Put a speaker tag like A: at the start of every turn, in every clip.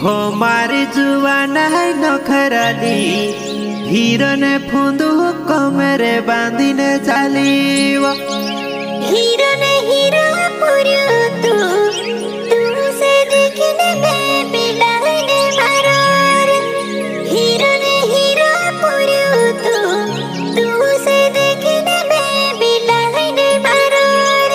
A: हमारी जुआन है नखराली हिरने फुंदू कमरे बांधिने चालीव
B: हिरने हिरा पुरु तू से देखने में बिलाने मारोर हिरने हिरा पुरु तू से देखने में बिलाने मारोर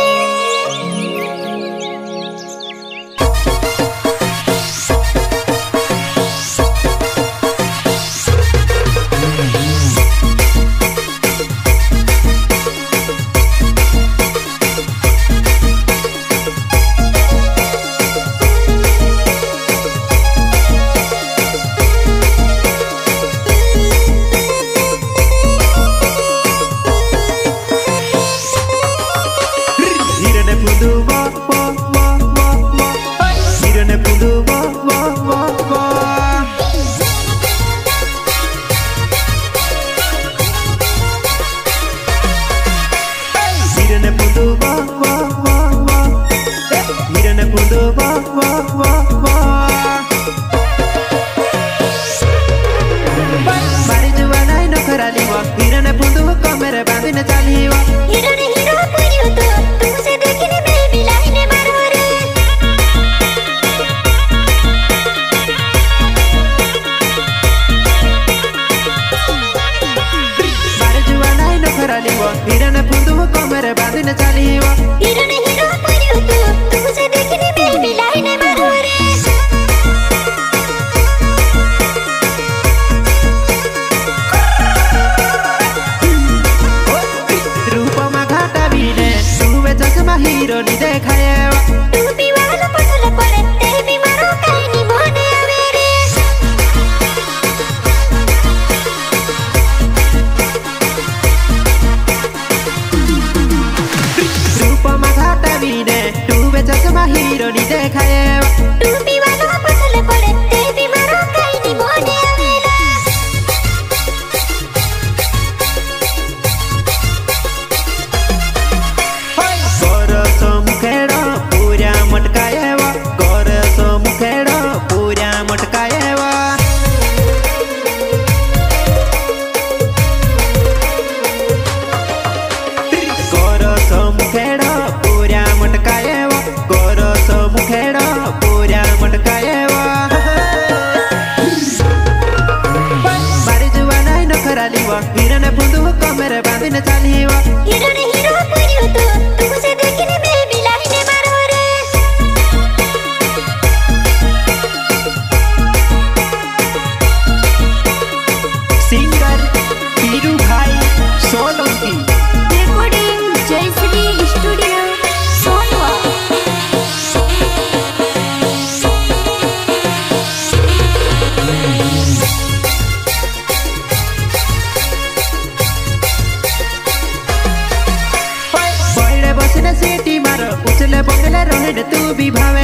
A: तू भी भावे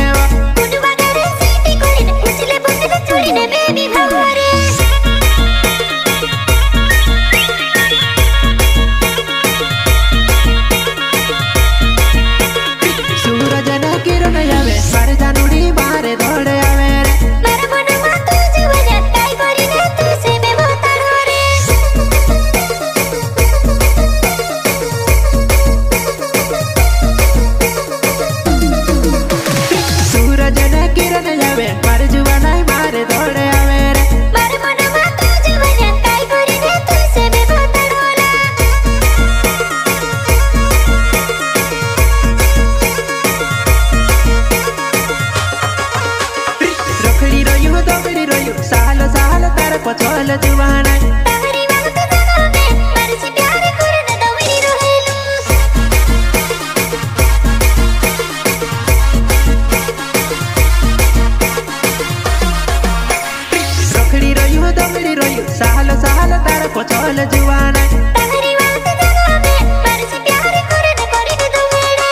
A: सूरज न किरण आवे मारे जानुड़ी मारे दौड़े आवे पछोल जुवाना तारी बात जगह में मरसी प्यार करन दवरी रहेलू रखड़ी रहियो दवरी रहियो साल साल तार पछोल जुवाना तारी बात जगह में मरसी प्यार करन करिन दवरी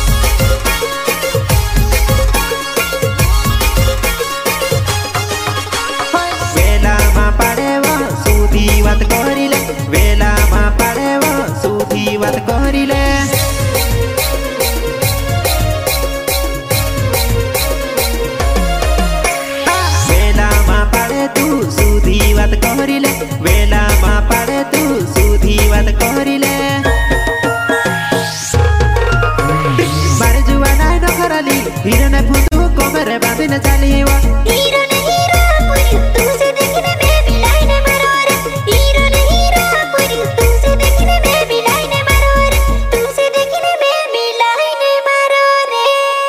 A: वेला मा पाड़ेवा सूधी बात करिले वेला मा पाड़ेवा सूधी बात करिले बात कहरिले वेला मा पाड़े तू सुधी बात कहरिले बारे जुआ नाय नखराली हिरन फुटू कोमरे बांधिन चालीवा
B: हीरो ने हीरो पुरी तुझे देखने में भी लाइन मारो रे हीरो ने हीरो पुरी तुझे देखने में भी लाइन मारो रे तुझे देखने में भी लाइन मारो रे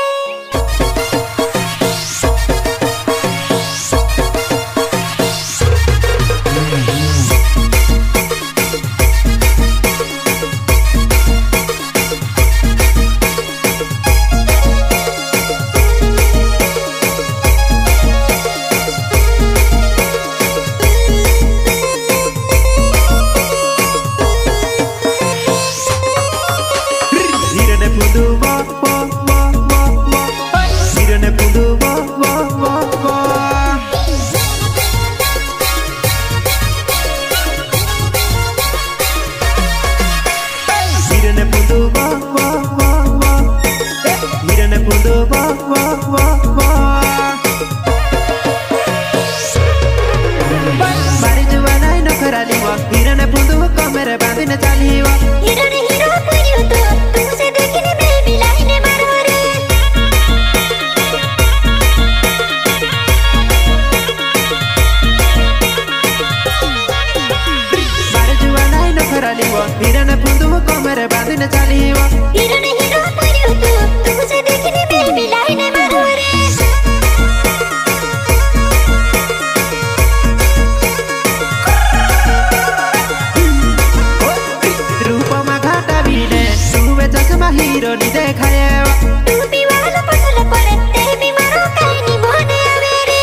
B: हिरन फुंदू कोमरे बांधिन चालीवा हीरो ने हीरो पुरी तुझे देखने में भी लाइन मारो रे
A: बारे जुआ नाय नखरालीवा हिरन फुंदू कोमरे बांधिन चालीवा
B: हीरो ने हीरो पुरी तुझे देखने में भी लाइन मारो रे
A: हीरो नी देखाएवा
B: तू भी वाला पसंद पड़े ते भी मारो कहीं नहीं बोने आवे रे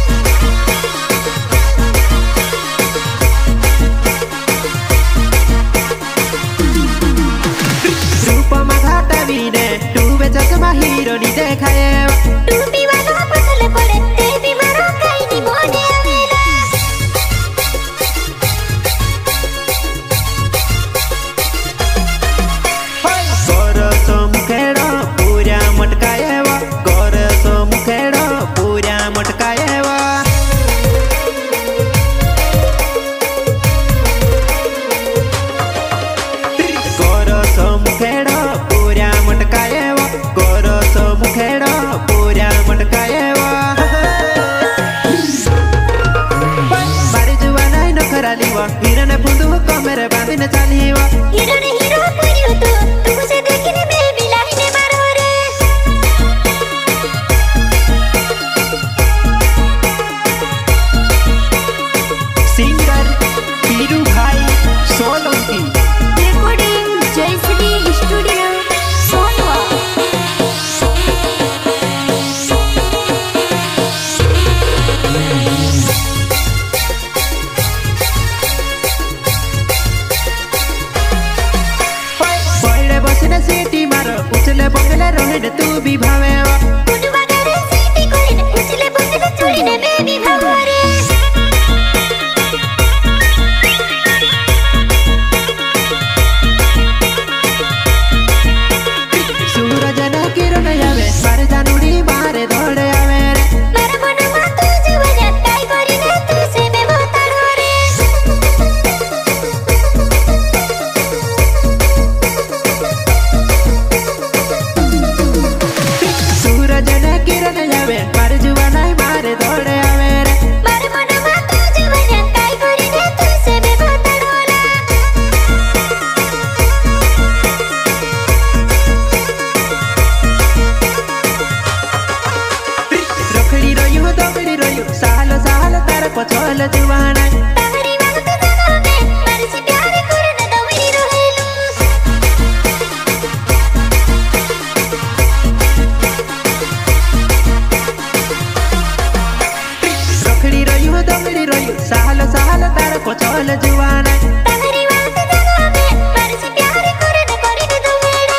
A: रूप मा घाटा बीने तू बे चश्मा हीरो नी देखाएवा
B: तू भी वाला पसंद पड़े ते भी मारो कहीं नहीं बोने आवे रे हिरन फुंदू कोमरे बांधिन चालीवा हीरो ने हीरो पुरी तुझे देखने में भी लाइन मारो रे
A: singer Piru Bhai Solanki
B: recording Jayshree studio सोनवा सीटी मारो उछले बंगले रोहित तू भी भावेवा कुडवा करे सीटी कोइन उछले बंगले चोरीने में भी भावरे सूरज न किरण आवे मारे जानुडी मारे दौड़े आवे रे मारे मनमा तू जीवन काई करिने तू से में बताड़ो रे किरण जावे मारे जुआ नाय मारे दौड़े आवे रे मारे मनमा तू जीवन काई करिने तू से में बताड़ो रे रखड़ी रोयू दमड़ी रोयू साल साल तार पछोल जुवाना तारी वक्त जगह में मारे से प्यार करने दमड़ी रोहेलू दमड़ी रोयू साल साल तार पछोल जुवाना तारी बात जगह में मारे से प्यार करने करिने दमड़ी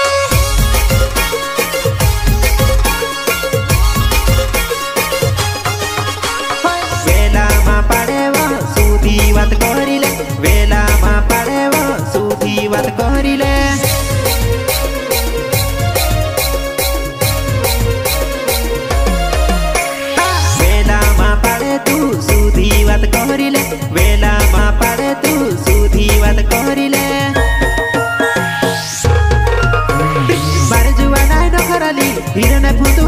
B: वेला मा पाड़ेवा सुधी बात कहरिले वेला मा पाड़ेवा सुधी बात कहरिले वेला मा पाड़े तू सुधी बात कहरिले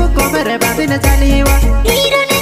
A: कोमर बांधन चलिवा
B: हीरो